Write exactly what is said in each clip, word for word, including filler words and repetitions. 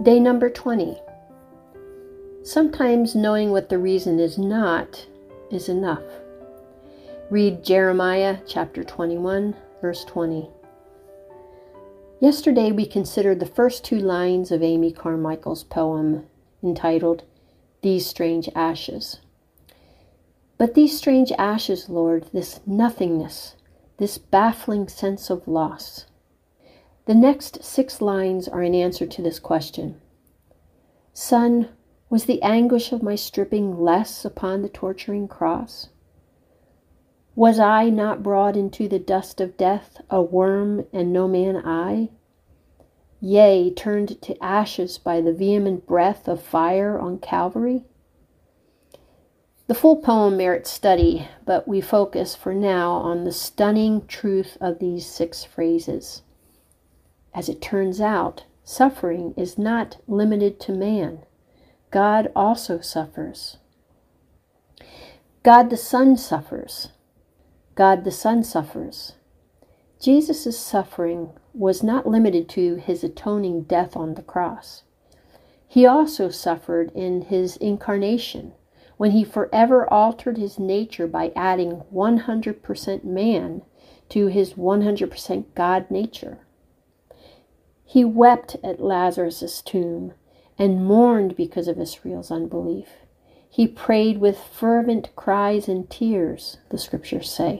Day number twenty. Sometimes knowing what the reason is not is enough. Read Jeremiah chapter twenty-one, verse twenty. Yesterday we considered the first two lines of Amy Carmichael's poem entitled, These Strange Ashes. But these strange ashes, Lord, this nothingness, this baffling sense of loss. The next six lines are an answer to this question. Son, was the anguish of my stripping less upon the torturing cross? Was I not brought into the dust of death, a worm and no man I? Yea, turned to ashes by the vehement breath of fire on Calvary? The full poem merits study, but we focus for now on the stunning truth of these six phrases. As it turns out, suffering is not limited to man. God also suffers. God the Son suffers. God the Son suffers. Jesus' suffering was not limited to his atoning death on the cross. He also suffered in his incarnation, when he forever altered his nature by adding one hundred percent man to his one hundred percent God nature. He wept at Lazarus' tomb and mourned because of Israel's unbelief. He prayed with fervent cries and tears, the scriptures say.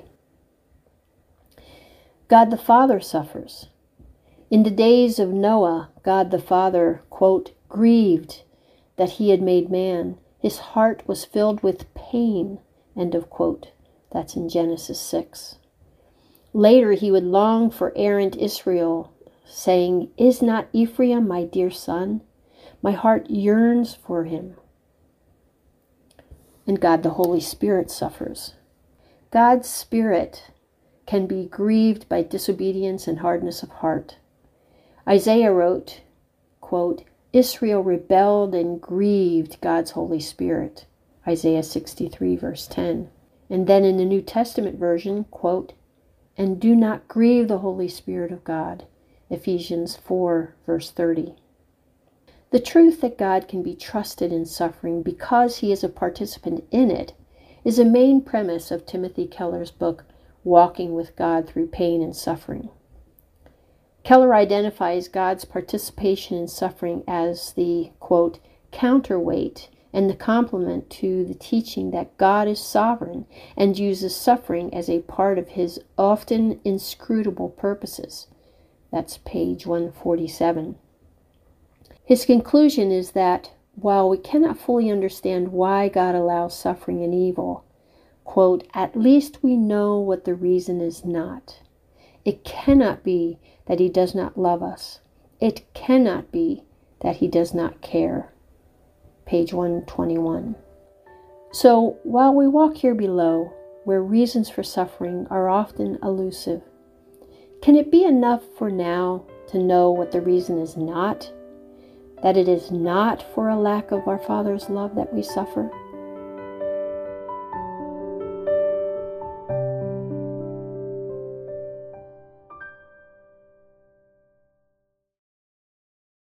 God the Father suffers. In the days of Noah, God the Father, quote, grieved that he had made man. His heart was filled with pain, end of quote. That's in Genesis six. Later he would long for errant Israel, saying, Is not Ephraim my dear son? My heart yearns for him. And God the Holy Spirit suffers. God's Spirit can be grieved by disobedience and hardness of heart. Isaiah wrote, quote, Israel rebelled and grieved God's Holy Spirit. Isaiah sixty-three, verse ten. And then in the New Testament version, quote, and do not grieve the Holy Spirit of God. Ephesians four, verse thirty. The truth that God can be trusted in suffering because he is a participant in it is a main premise of Timothy Keller's book, Walking with God Through Pain and Suffering. Keller identifies God's participation in suffering as the, quote, counterweight and the complement to the teaching that God is sovereign and uses suffering as a part of his often inscrutable purposes. That's page one forty-seven. His conclusion is that while we cannot fully understand why God allows suffering and evil, quote, at least we know what the reason is not. It cannot be that he does not love us. It cannot be that he does not care. Page one twenty-one. So while we walk here below, where reasons for suffering are often elusive, can it be enough for now to know what the reason is not? That it is not for a lack of our Father's love that we suffer?